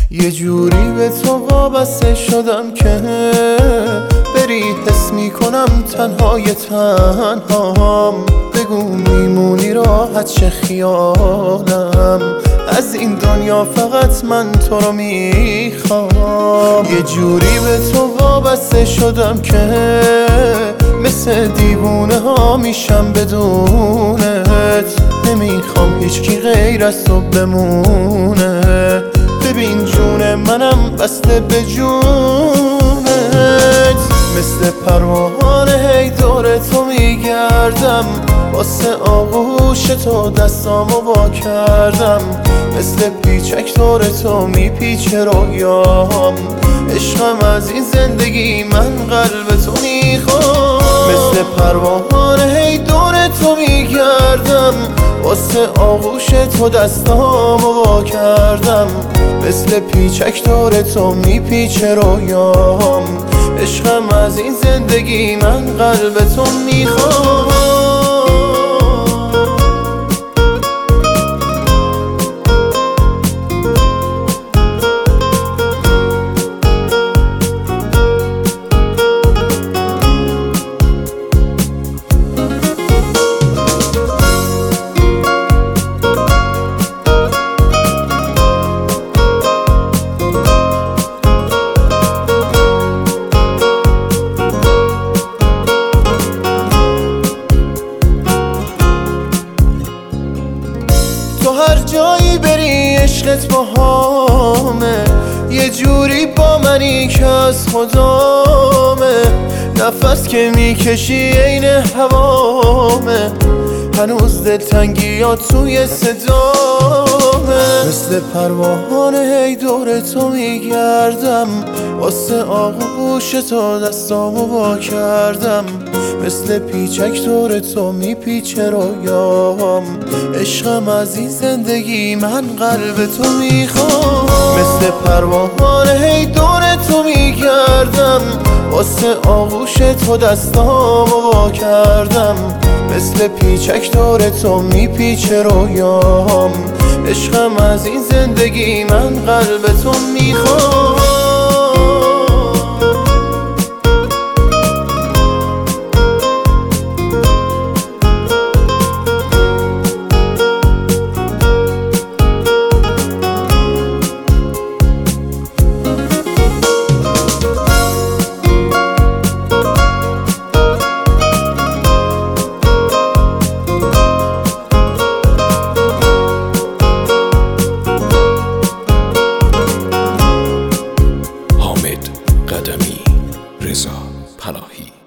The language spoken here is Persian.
یه جوری به تو وابسته شدم که بری حس میکنم تنهای تنهام. بگو میمونی راحت چه خیالم، از این دنیا فقط من تو رو میخوام. یه جوری به تو وابسته شدم که مثل دیوونه ها میشم بدونت. نمیخوام هیچکی غیر از تو بمونه. ببین جون منم بسته به جونت. مثل پروانه هی دور تو میگردم، واسه آغوش تو دستامو وا کردم. مثل پیچک دور تو میپیچه رویام. عشقم از این زندگی من قلب تو میخوام. مثل پروانه هی دور تو میگردم، واسه آغوش تو دستامو وا کردم. مثل پیچک دور تو میپیچه رویام. عشقم از این زندگی من قلب تو میخوام. تو هر جایی بری عشقت باهامه، یه جوری با منی که از خدامه. نفس که میکشی عین هوامه، هنوز دلتنگیات توی صدامه. مثل پروانه هی دور تو میگردم، واسه آغوش تو دستامو وا کردم. مثل پیچک دور تو میپیچه رویام. عشقم از این زندگی من قلب تو میخوام. مثل پروانه هی دور تو میگردم، واسه آغوش تو دستامو وا کردم. مثل پیچک دور تو میپیچه رویام. عشقم از این زندگی من قلب تو میخوام. قدمی، رضا پناهی.